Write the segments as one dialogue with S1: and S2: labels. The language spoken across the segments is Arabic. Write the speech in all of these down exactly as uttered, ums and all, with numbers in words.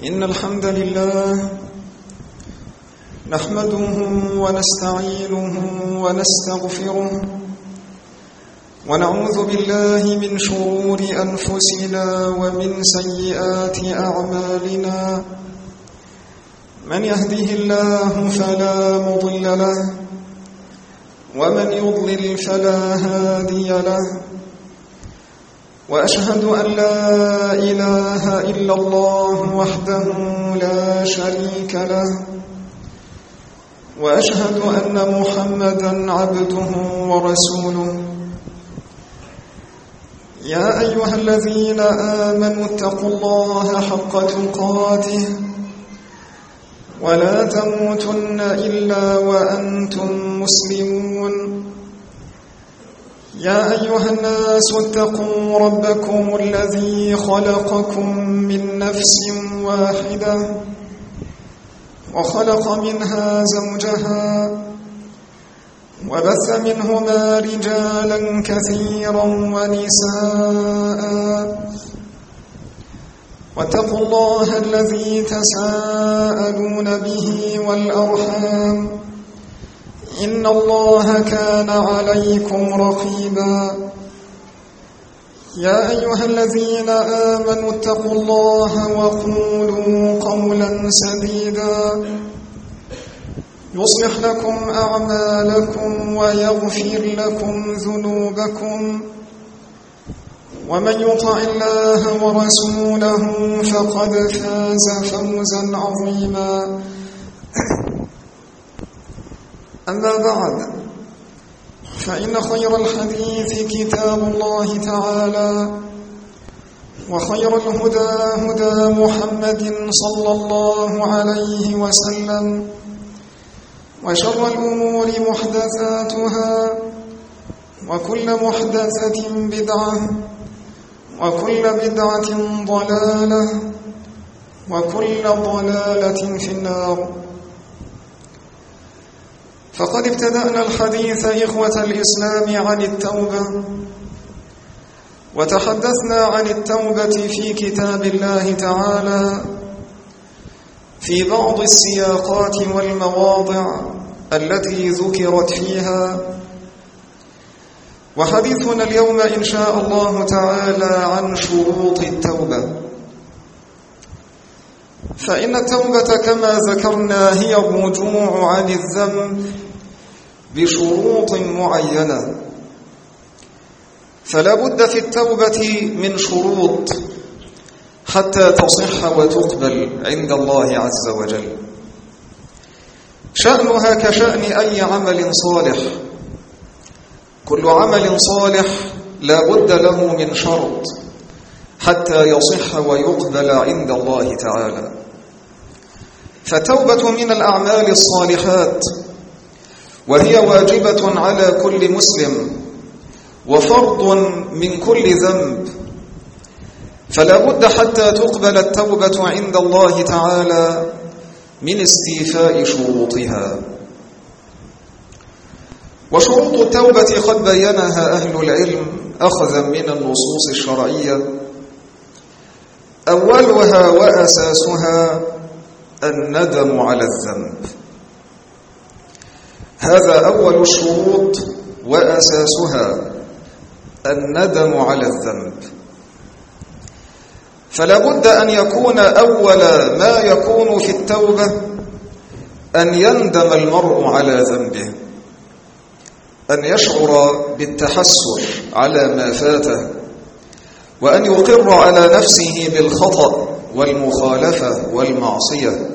S1: إن الحمد لله نحمده ونستعينه ونستغفره ونعوذ بالله من شرور أنفسنا ومن سيئات أعمالنا. من يهده الله فلا مضل له ومن يضلل فلا هادي له، وأشهد أن لا إله إلا الله وحده لا شريك له، وأشهد أن محمدًا عبده ورسوله. يا أيها الذين آمنوا اتقوا الله حق تقاته ولا تموتن إلا وأنتم مسلمون. يا أيها الناس اتقوا ربكم الذي خلقكم من نفس واحدة وخلق منها زوجها وبث منهما رجالا كثيرا ونساء، واتقوا الله الذي تساءلون به والأرحام إن الله كان عليكم رقيبا. يا أيها الذين آمنوا اتقوا الله وقولوا قولا سديدا يصلح لكم أعمالكم ويغفر لكم ذنوبكم، ومن يطع الله ورسوله فقد فاز فوزا عظيما. أما بعد، فإن خير الحديث كتاب الله تعالى، وخير الهدى هدى محمد صلى الله عليه وسلم، وشر الأمور محدثاتها، وكل محدثة بدعة، وكل بدعة ضلالة، وكل ضلالة في النار. فقد ابتدأنا الحديث إخوة الإسلام عن التوبة، وتحدثنا عن التوبة في كتاب الله تعالى في بعض السياقات والمواضع التي ذكرت فيها. وحديثنا اليوم إن شاء الله تعالى عن شروط التوبة. فإن التوبة كما ذكرنا هي الرجوع عن الذنب بشروط معينة، فلا بد في التوبة من شروط حتى تصح وتقبل عند الله عز وجل. شأنها كشأن أي عمل صالح، كل عمل صالح لا بد له من شرط حتى يصح ويقبل عند الله تعالى. فالتوبة من الأعمال الصالحات، وهي واجبة على كل مسلم وفرض من كل ذنب، فلا بد حتى تقبل التوبة عند الله تعالى من استيفاء شروطها. وشروط التوبة قد بينها أهل العلم أخذا من النصوص الشرعية. أولها وأساسها الندم على الذنب، هذا أول الشروط وأساسها الندم على الذنب. فلا بد أن يكون أول ما يكون في التوبة أن يندم المرء على ذنبه، أن يشعر بالتحسر على ما فاته، وأن يقر على نفسه بالخطأ والمخالفة والمعصية.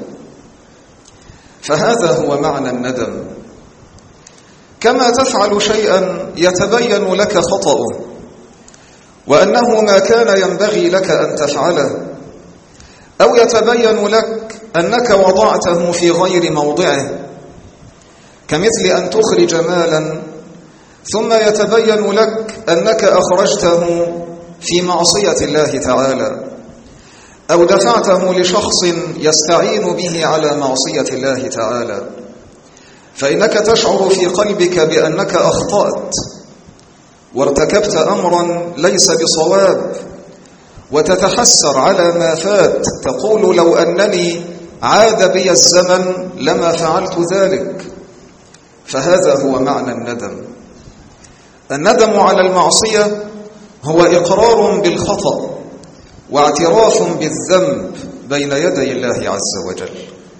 S1: فهذا هو معنى الندم. كما تفعل شيئا يتبين لك خطأه وأنه ما كان ينبغي لك أن تفعله، أو يتبين لك أنك وضعته في غير موضعه، كمثل أن تخرج مالا ثم يتبين لك أنك أخرجته في معصية الله تعالى، أو دفعته لشخص يستعين به على معصية الله تعالى، فإنك تشعر في قلبك بأنك أخطأت وارتكبت أمرا ليس بصواب، وتتحسر على ما فات، تقول لو أنني عاد بي الزمن لما فعلت ذلك. فهذا هو معنى الندم. الندم على المعصية هو إقرار بالخطأ واعتراف بالذنب بين يدي الله عز وجل.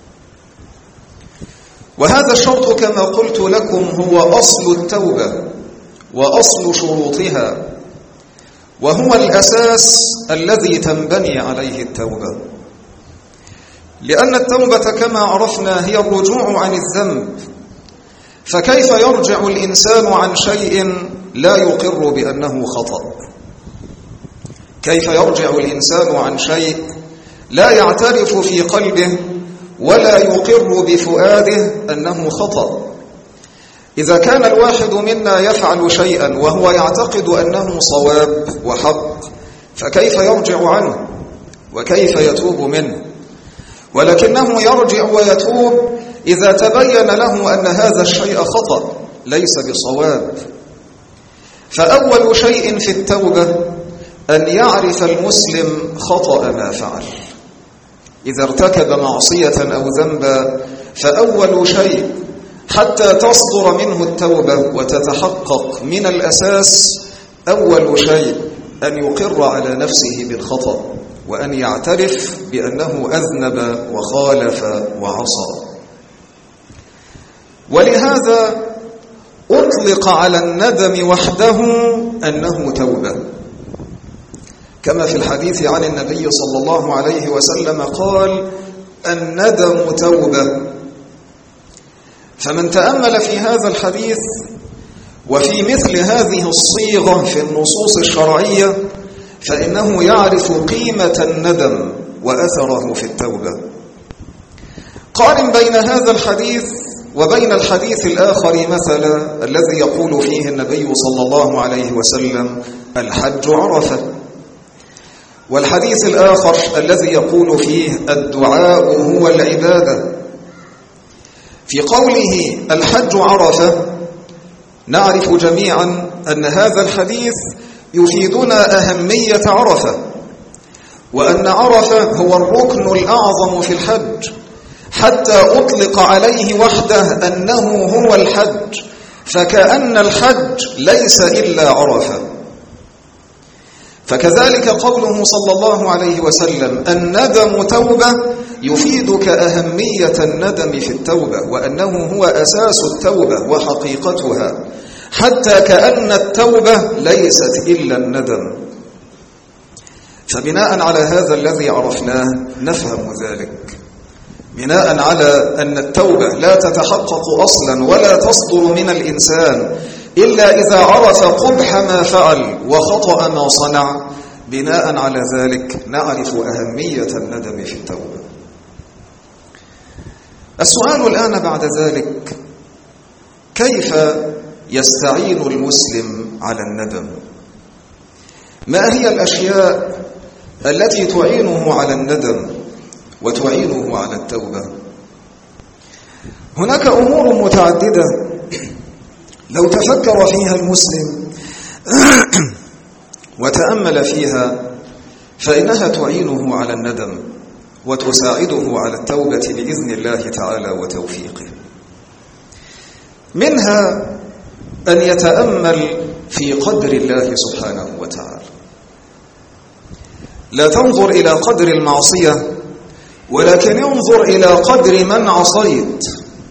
S1: وهذا الشرط كما قلت لكم هو أصل التوبة وأصل شروطها، وهو الأساس الذي تنبني عليه التوبة. لأن التوبة كما عرفنا هي الرجوع عن الذنب، فكيف يرجع الإنسان عن شيء لا يقر بأنه خطأ؟ كيف يرجع الإنسان عن شيء لا يعترف في قلبه ولا يقر بفؤاده أنه خطأ؟ إذا كان الواحد منا يفعل شيئا وهو يعتقد أنه صواب وحق، فكيف يرجع عنه وكيف يتوب منه؟ ولكنه يرجع ويتوب إذا تبين له أن هذا الشيء خطأ ليس بصواب. فأول شيء في التوبة أن يعرف المسلم خطأ ما فعل. إذا ارتكب معصية أو ذنبا فأول شيء حتى تصدر منه التوبة وتتحقق من الأساس، أول شيء أن يقر على نفسه بالخطأ وأن يعترف بأنه أذنب وخالف وعصى. ولهذا أطلق على الندم وحده أنه توبة، كما في الحديث عن النبي صلى الله عليه وسلم قال: الندم توبة. فمن تأمل في هذا الحديث وفي مثل هذه الصيغة في النصوص الشرعية فإنه يعرف قيمة الندم وأثره في التوبة. قارن بين هذا الحديث وبين الحديث الآخر مثلا الذي يقول فيه النبي صلى الله عليه وسلم: الحج عرفة، والحديث الآخر الذي يقول فيه: الدعاء هو العبادة. في قوله الحج عرفة نعرف جميعا أن هذا الحديث يفيدنا أهمية عرفة، وأن عرفة هو الركن الأعظم في الحج، حتى أطلق عليه وحده أنه هو الحج، فكأن الحج ليس إلا عرفة. فكذلك قوله صلى الله عليه وسلم: الندم توبة، يفيدك أهمية الندم في التوبة وأنه هو أساس التوبة وحقيقتها، حتى كأن التوبة ليست إلا الندم. فبناء على هذا الذي عرفناه نفهم ذلك، بناء على أن التوبة لا تتحقق أصلا ولا تصدر من الإنسان إلا إذا عرف قبح ما فعل وخطأ ما صنع، بناء على ذلك نعرف أهمية الندم في التوبة. السؤال الآن بعد ذلك: كيف يستعين المسلم على الندم؟ ما هي الأشياء التي تعينه على الندم وتعينه على التوبة؟ هناك أمور متعددة لو تفكر فيها المسلم وتأمل فيها فإنها تعينه على الندم وتساعده على التوبة بإذن الله تعالى وتوفيقه. منها أن يتأمل في قدر الله سبحانه وتعالى. لا تنظر إلى قدر المعصية، ولكن انظر إلى قدر من عصيت.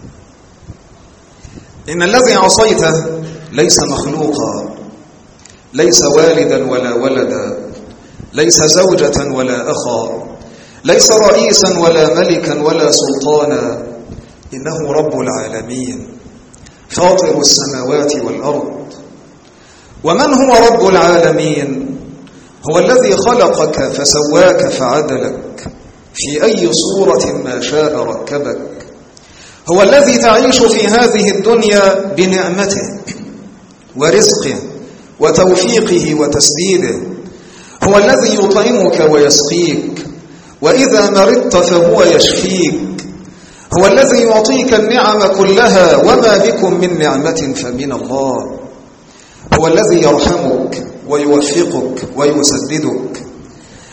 S1: إن الذي عصيته ليس مخلوقا، ليس والدا ولا ولدا، ليس زوجة ولا أخا، ليس رئيسا ولا ملكا ولا سلطانا، إنه رب العالمين فاطر السماوات والأرض. ومن هو رب العالمين؟ هو الذي خلقك فسواك فعدلك، في أي صورة ما شاء ركبك. هو الذي تعيش في هذه الدنيا بنعمته ورزقه وتوفيقه وتسديده. هو الذي يطعمك ويسقيك، وإذا مرضت فهو يشفيك. هو الذي يعطيك النعم كلها، وما بكم من نعمة فمن الله. هو الذي يرحمك ويوفقك ويسددك.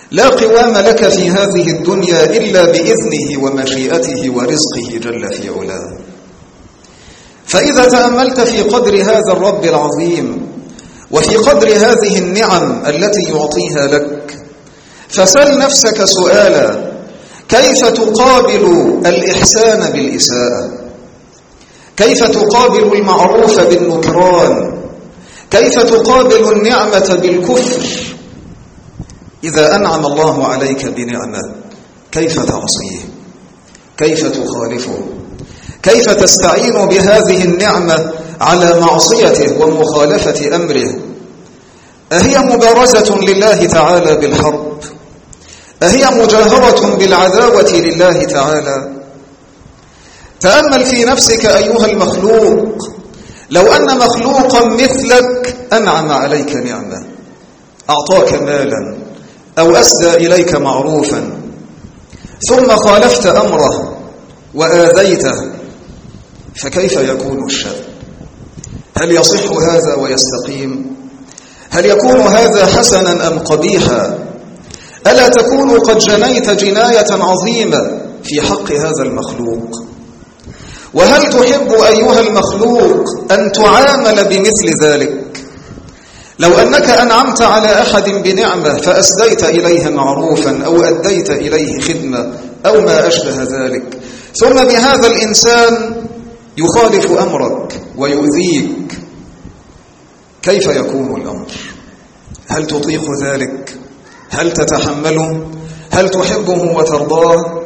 S1: لا قوام لك في هذه الدنيا إلا بإذنه ومشيئته ورزقه جل في علاه. فإذا تأملت في قدر هذا الرب العظيم وفي قدر هذه النعم التي يعطيها لك، فسل نفسك سؤالا: كيف تقابل الإحسان بالإساءة؟ كيف تقابل المعروف بالنكران؟ كيف تقابل النعمة بالكفر؟ إذا أنعم الله عليك بنعمة كيف تعصيه؟ كيف تخالفه؟ كيف تستعين بهذه النعمة على معصيته ومخالفة أمره؟ أهي مبارزة لله تعالى بالحرب؟ أهي مجاهرة بالعداوة لله تعالى؟ تأمل في نفسك أيها المخلوق، لو أن مخلوقا مثلك أنعم عليك نعمة، أعطاك مالا أو أسدى إليك معروفا، ثم خالفت أمره وآذيته، فكيف يكون الشأن؟ هل يصح هذا ويستقيم؟ هل يكون هذا حسنا أم قبيحا؟ ألا تكون قد جنيت جناية عظيمة في حق هذا المخلوق؟ وهل تحب أيها المخلوق أن تعامل بمثل ذلك؟ لو أنك أنعمت على أحد بنعمة فأسديت إليه معروفا أو أديت إليه خدمة أو ما أشبه ذلك، ثم بهذا الإنسان يخالف أمرك ويؤذيك، كيف يكون الأمر؟ هل تطيق ذلك؟ هل تتحمله؟ هل تحبه وترضاه؟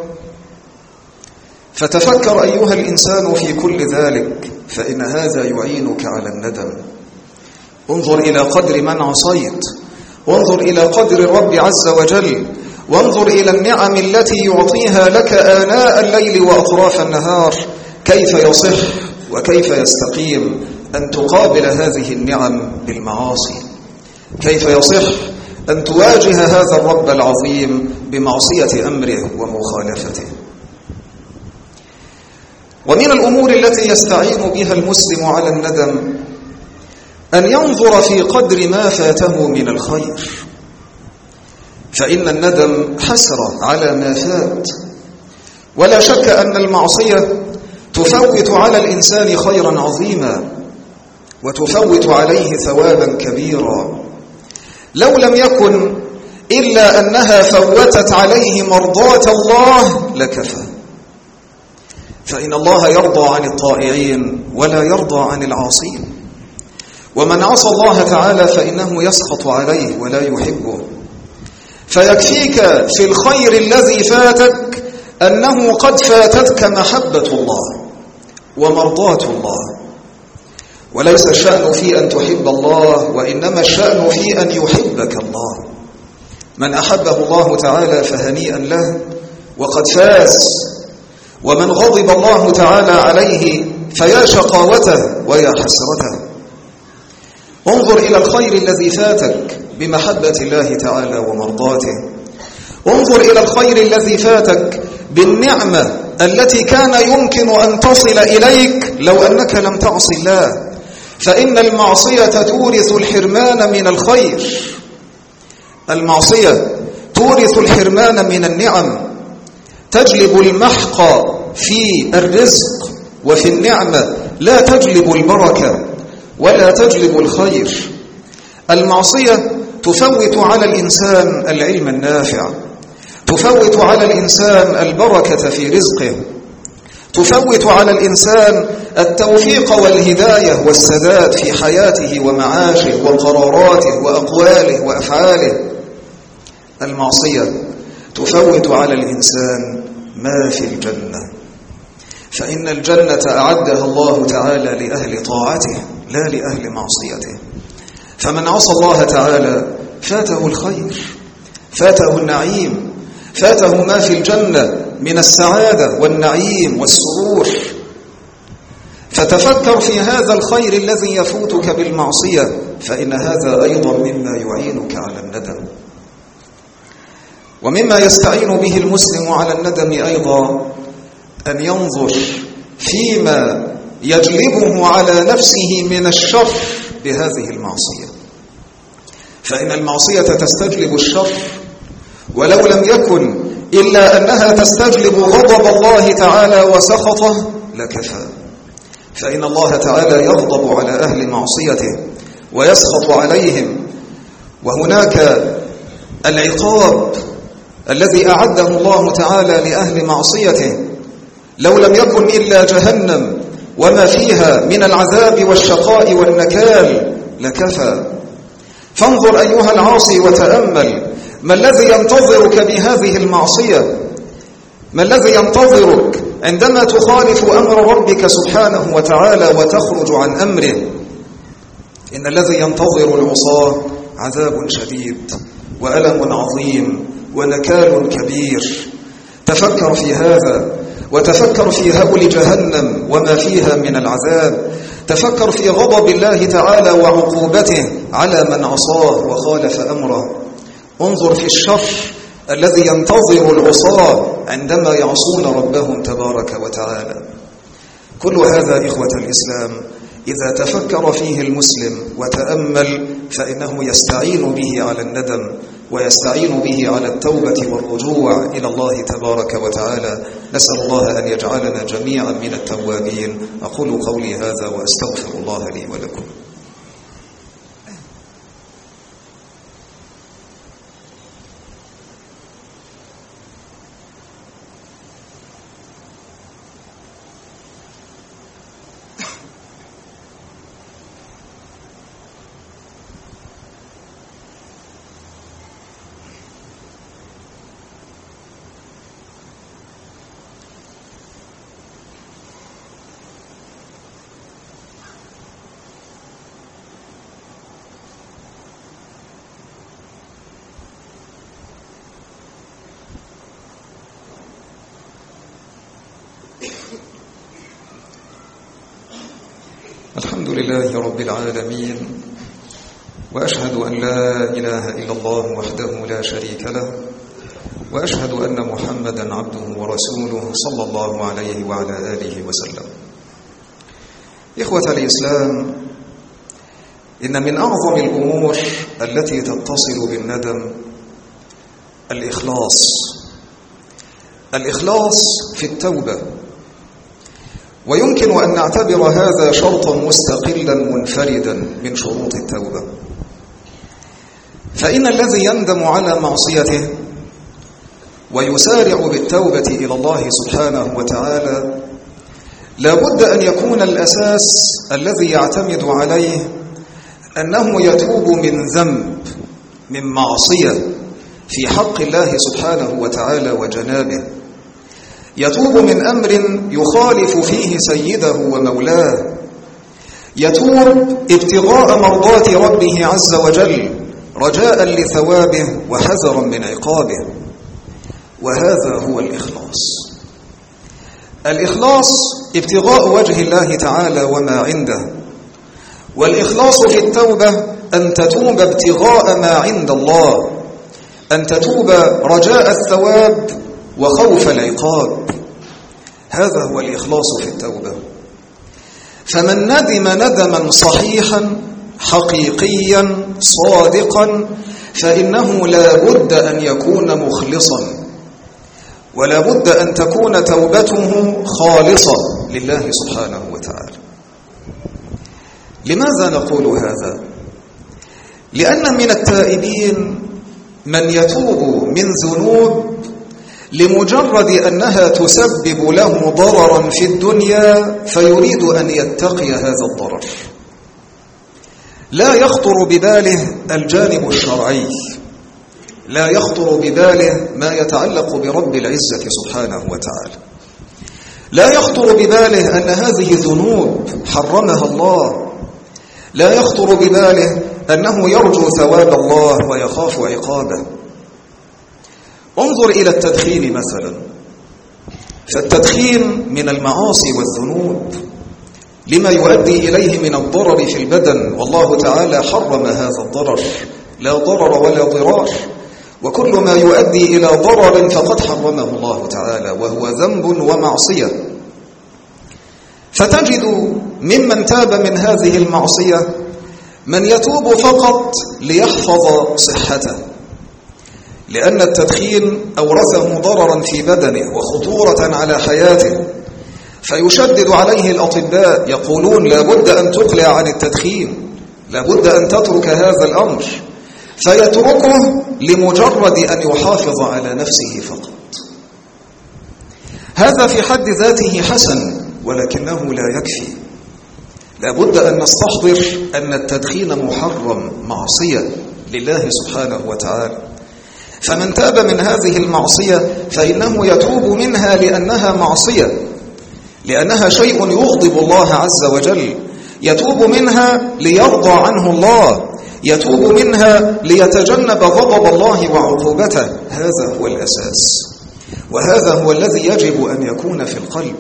S1: فتفكر أيها الإنسان في كل ذلك، فإن هذا يعينك على الندم. انظر إلى قدر من عصيت، وانظر إلى قدر الرب عز وجل، وانظر إلى النعم التي يعطيها لك آناء الليل وأطراف النهار. كيف يصح وكيف يستقيم أن تقابل هذه النعم بالمعاصي؟ كيف يصح أن تواجه هذا الرب العظيم بمعصية أمره ومخالفته؟ ومن الأمور التي يستعين بها المسلم على الندم أن ينظر في قدر ما فاته من الخير، فإن الندم حسرة على ما فات، ولا شك أن المعصية تفوت على الإنسان خيرا عظيما وتفوت عليه ثوابا كبيرا، لو لم يكن إلا أنها فوتت عليه مرضاة الله لكفى. فإن الله يرضى عن الطائعين ولا يرضى عن العاصين، ومن عصى الله تعالى فإنه يسخط عليه ولا يحبه. فيكفيك في الخير الذي فاتك أنه قد فاتتك محبة الله ومرضاة الله، وليس الشأن في أن تحب الله، وإنما الشأن في أن يحبك الله. من أحبه الله تعالى فهنيئا له وقد فاز، ومن غضب الله تعالى عليه فيا شقاوته ويا حسرته. انظر إلى الخير الذي فاتك بمحبة الله تعالى ومرضاته، انظر إلى الخير الذي فاتك بالنعمة التي كان يمكن أن تصل إليك لو أنك لم تعص الله، فإن المعصية تورث الحرمان من الخير، المعصية تورث الحرمان من النعم، تجلب المحق في الرزق وفي النعمة، لا تجلب البركة ولا تجلب الخير. المعصية تفوت على الإنسان العلم النافع، تفوت على الإنسان البركة في رزقه، تفوت على الإنسان التوفيق والهداية والسداد في حياته ومعاشه وقراراته وأقواله وأفعاله. المعصية تفوت على الإنسان ما في الجنة، فإن الجنة أعدها الله تعالى لأهل طاعته لا لأهل معصيته. فمن عصى الله تعالى فاته الخير، فاته النعيم، فاته ما في الجنة من السعادة والنعيم والسرور. فتفكر في هذا الخير الذي يفوتك بالمعصية، فإن هذا أيضا مما يعينك على الندم. ومما يستعين به المسلم على الندم أيضا أن ينظر فيما يجلبه على نفسه من الشر بهذه المعصية، فإن المعصية تستجلب الشر ولو لم يكن إلا أنها تستجلب غضب الله تعالى وسخطه لكفى. فإن الله تعالى يغضب على أهل معصيته ويسخط عليهم، وهناك العقاب الذي أعده الله تعالى لأهل معصيته لو لم يكن إلا جهنم وما فيها من العذاب والشقاء والنكال لكفى. فانظر أيها العاصي وتأمل ما الذي ينتظرك بهذه المعصية، ما الذي ينتظرك عندما تخالف أمر ربك سبحانه وتعالى وتخرج عن أمره. إن الذي ينتظر العصاة عذاب شديد وألم عظيم ونكال كبير. تفكر في هذا، وتفكر في هول جهنم وما فيها من العذاب. تفكر في غضب الله تعالى وعقوبته على من عصاه وخالف أمره. انظر في الشر الذي ينتظر العصاة عندما يعصون ربهم تبارك وتعالى. كل هذا إخوة الإسلام إذا تفكر فيه المسلم وتأمل فإنه يستعين به على الندم، ويستعين به على التوبة والرجوع إلى الله تبارك وتعالى. نسأل الله أن يجعلنا جميعا من التوابين. أقول قولي هذا وأستغفر الله لي ولكم. الحمد لله رب العالمين، وأشهد أن لا إله إلا الله وحده لا شريك له، وأشهد أن محمدا عبده ورسوله صلى الله عليه وعلى آله وسلم. إخوة الإسلام، إن من أعظم الأمور التي تتصل بالندم الإخلاص الإخلاص في التوبة. ويمكن أن نعتبر هذا شرطا مستقلا منفردا من شروط التوبة. فإن الذي يندم على معصيته ويسارع بالتوبة إلى الله سبحانه وتعالى لا بد أن يكون الأساس الذي يعتمد عليه أنه يتوب من ذنب، من معصية في حق الله سبحانه وتعالى وجنابه، يتوب من أمر يخالف فيه سيده ومولاه، يتوب ابتغاء مرضات ربه عز وجل رجاء لثوابه وحذرا من عقابه. وهذا هو الإخلاص. الإخلاص ابتغاء وجه الله تعالى وما عنده. والإخلاص في التوبة أن تتوب ابتغاء ما عند الله، أن تتوب رجاء الثواب وخوف العقاب. هذا هو الإخلاص في التوبة. فمن ندم ندما صحيحا حقيقيا صادقا فإنه لا بد أن يكون مخلصا، ولا بد أن تكون توبته خالصة لله سبحانه وتعالى. لماذا نقول هذا؟ لأن من التائبين من يتوب من ذنوب لمجرد أنها تسبب له ضررا في الدنيا فيريد أن يتقي هذا الضرر، لا يخطر بباله الجانب الشرعي، لا يخطر بباله ما يتعلق برب العزة سبحانه وتعالى، لا يخطر بباله أن هذه ذنوب حرمها الله، لا يخطر بباله أنه يرجو ثواب الله ويخاف عقابه. انظر إلى التدخين مثلا، فالتدخين من المعاصي والذنوب لما يؤدي إليه من الضرر في البدن، والله تعالى حرم هذا الضرر، لا ضرر ولا ضرار، وكل ما يؤدي إلى ضرر فقد حرمه الله تعالى وهو ذنب ومعصية. فتجد ممن تاب من هذه المعصية من يتوب فقط ليحفظ صحته، لأن التدخين أورثه ضررا في بدنه وخطورة على حياته، فيشدد عليه الأطباء يقولون لا بد أن تقلع عن التدخين، لا بد أن تترك هذا الأمر، فيتركه لمجرد أن يحافظ على نفسه فقط. هذا في حد ذاته حسن، ولكنه لا يكفي. لا بد أن نستحضر أن التدخين محرم، معصية لله سبحانه وتعالى. فمن تاب من هذه المعصية فإنه يتوب منها لأنها معصية، لأنها شيء يغضب الله عز وجل، يتوب منها ليرضى عنه الله، يتوب منها ليتجنب غضب الله وعقوبته. هذا هو الأساس، وهذا هو الذي يجب أن يكون في القلب.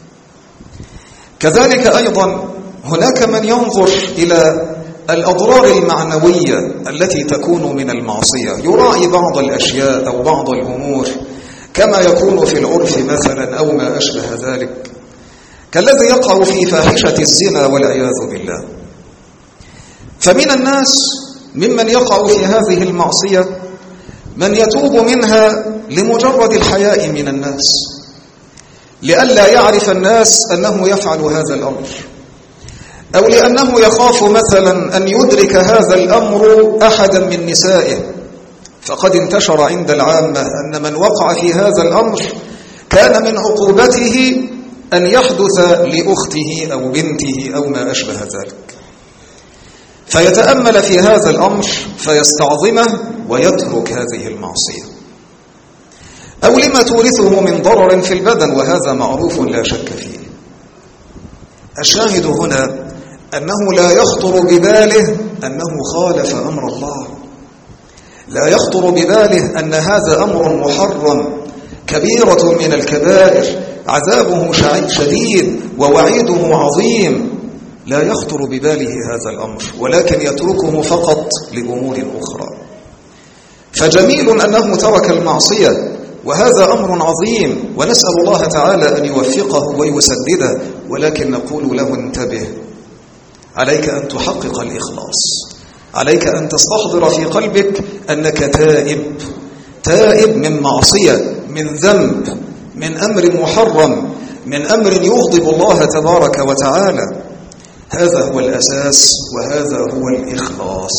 S1: كذلك أيضا هناك من ينظر إلى الأضرار المعنوية التي تكون من المعصية، يراعي بعض الأشياء أو بعض الأمور كما يكون في العرف مثلا أو ما أشبه ذلك، كالذي يقع في فاحشة الزنا والعياذ بالله. فمن الناس ممن يقع في هذه المعصية من يتوب منها لمجرد الحياء من الناس، لئلا يعرف الناس أنه يفعل هذا الأمر، أو لأنه يخاف مثلا أن يدرك هذا الأمر أحدا من نسائه. فقد انتشر عند العامة أن من وقع في هذا الأمر كان من عقوبته أن يحدث لأخته أو بنته أو ما أشبه ذلك، فيتأمل في هذا الأمر فيستعظمه ويترك هذه المعصية. أو لما تورثه من ضرر في البدن، وهذا معروف لا شك فيه. الشاهد هنا أنه لا يخطر بباله أنه خالف أمر الله، لا يخطر بباله أن هذا أمر محرم، كبيرة من الكبائر، عذابه شديد ووعيده عظيم. لا يخطر بباله هذا الأمر، ولكن يتركه فقط لأمور أخرى. فجميل أنه ترك المعصية، وهذا أمر عظيم، ونسأل الله تعالى أن يوفقه ويسدده، ولكن نقول له انتبه، عليك أن تحقق الإخلاص، عليك أن تستحضر في قلبك أنك تائب، تائب من معصية، من ذنب، من أمر محرم، من أمر يغضب الله تبارك وتعالى. هذا هو الأساس، وهذا هو الإخلاص.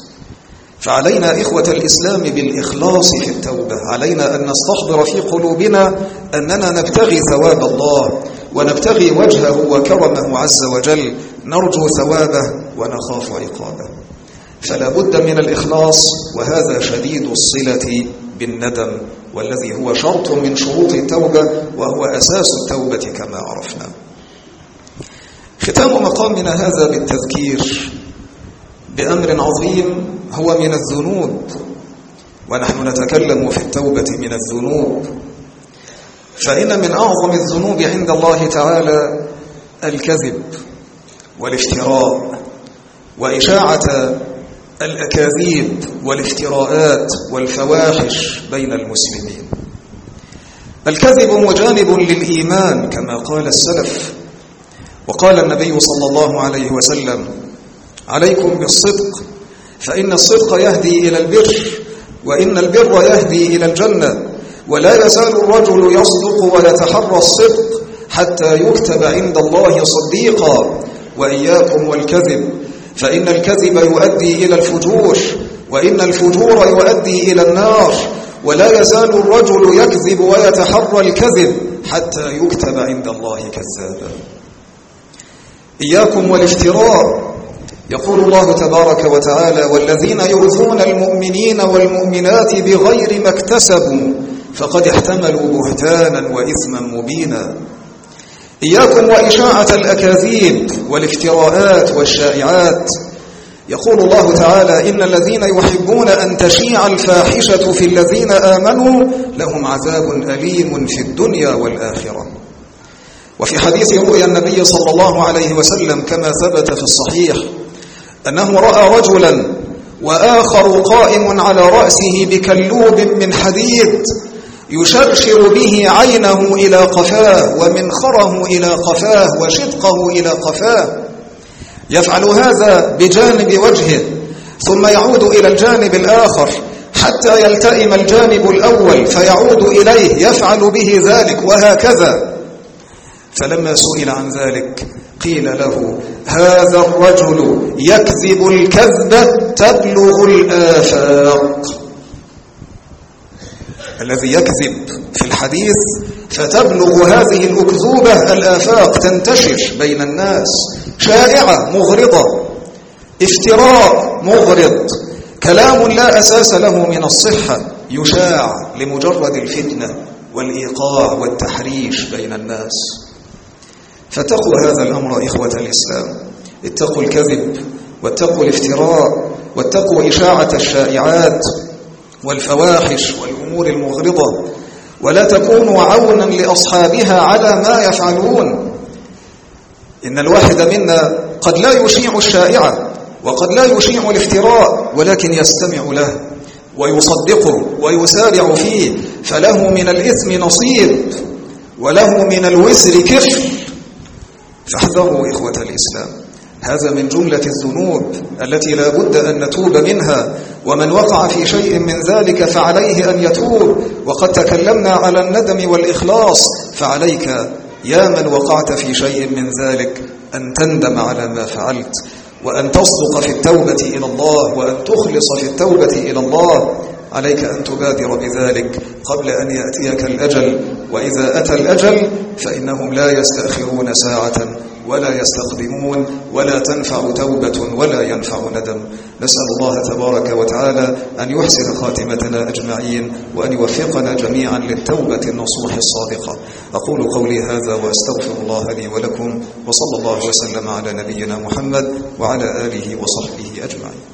S1: فعلينا إخوة الإسلام بالإخلاص في التوبة، علينا أن نستحضر في قلوبنا أننا نبتغي ثواب الله، ونبتغي وجهه وكرمه عز وجل، نرجو ثوابه ونخاف عقابه. فلا بد من الإخلاص، وهذا شديد الصلة بالندم، والذي هو شرط من شروط التوبة، وهو أساس التوبة كما عرفنا. ختام مقامنا هذا بالتذكير بأمر عظيم هو من الذنوب، ونحن نتكلم في التوبة من الذنوب. فإن من أعظم الذنوب عند الله تعالى الكذب والافتراء وإشاعة الأكاذيب والافتراءات والفواحش بين المسلمين. الكذب مجانب للإيمان كما قال السلف، وقال النبي صلى الله عليه وسلم: عليكم بالصدق، فإن الصدق يهدي إلى البر، وإن البر يهدي إلى الجنة، ولا يزال الرجل يصدق ويتحرى الصدق حتى يكتب عند الله صديقا. وإياكم والكذب، فإن الكذب يؤدي إلى الفجور، وإن الفجور يؤدي إلى النار، ولا يزال الرجل يكذب ويتحرى الكذب حتى يكتب عند الله كذابا. إياكم والافتراء. يقول الله تبارك وتعالى: والذين يؤذون المؤمنين والمؤمنات بغير ما اكتسبوا فقد احتملوا بهتانا وإثما مبينا. إياكم وإشاعة الأكاذيب والافتراءات والشائعات. يقول الله تعالى: إن الذين يحبون أن تشيع الفاحشة في الذين آمنوا لهم عذاب أليم في الدنيا والآخرة. وفي حديث رؤيا النبي صلى الله عليه وسلم كما ثبت في الصحيح أنه رأى رجلا وآخر قائم على رأسه بكلوب من حديد يشرشر به عينه إلى قفاه ومنخره إلى قفاه وشدقه إلى قفاه، يفعل هذا بجانب وجهه ثم يعود إلى الجانب الآخر حتى يلتئم الجانب الأول فيعود إليه يفعل به ذلك وهكذا. فلما سئل عن ذلك قيل له: هذا الرجل يكذب الكذبة تبلغ الآفاق. الذي يكذب في الحديث فتبلغ هذه الأكذوبة الآفاق، تنتشر بين الناس، شائعة مغرضة، افتراء مغرض، كلام لا أساس له من الصحة يشاع لمجرد الفتنة والإيقاع والتحريش بين الناس. فاتقوا هذا الأمر إخوة الإسلام، اتقوا الكذب واتقوا الافتراء واتقوا إشاعة الشائعات والفواحش والأمور المغرضة، ولا تكونوا عونا لأصحابها على ما يفعلون. إن الواحد منا قد لا يشيع الشائعة وقد لا يشيع الافتراء، ولكن يستمع له ويصدقه ويسارع فيه، فله من الإثم نصيب وله من الوزر كفل. فاحذروا إخوة الإسلام، هذا من جملة الذنوب التي لا بد أن نتوب منها، ومن وقع في شيء من ذلك فعليه أن يتوب. وقد تكلمنا على الندم والإخلاص، فعليك يا من وقعت في شيء من ذلك أن تندم على ما فعلت، وأن تصدق في التوبة إلى الله، وأن تخلص في التوبة إلى الله. عليك أن تبادر بذلك قبل أن يأتيك الأجل، وإذا أتى الأجل فإنهم لا يستأخرون ساعة ولا يستقدمون، ولا تنفع توبة ولا ينفع ندم. نسأل الله تبارك وتعالى أن يحسن خاتمتنا أجمعين، وأن يوفقنا جميعا للتوبة النصوح الصادقة. أقول قولي هذا وأستغفر الله لي ولكم، وصلى الله وسلم على نبينا محمد وعلى آله وصحبه أجمعين.